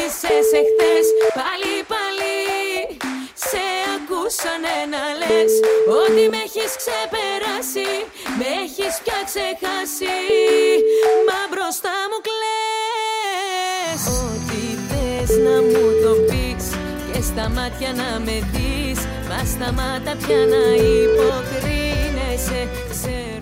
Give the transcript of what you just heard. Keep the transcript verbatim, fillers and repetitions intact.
Γύρισες εχθές πάλι πάλι. Σε ακούσανε να λες ότι με έχεις ξεπεράσει, με έχεις πια ξεχάσει, μα μπροστά μου κλαις. Ό,τι θες να μου το πεις και στα μάτια να με δεις, μα σταμάτα πια να υποκρίνεσαι.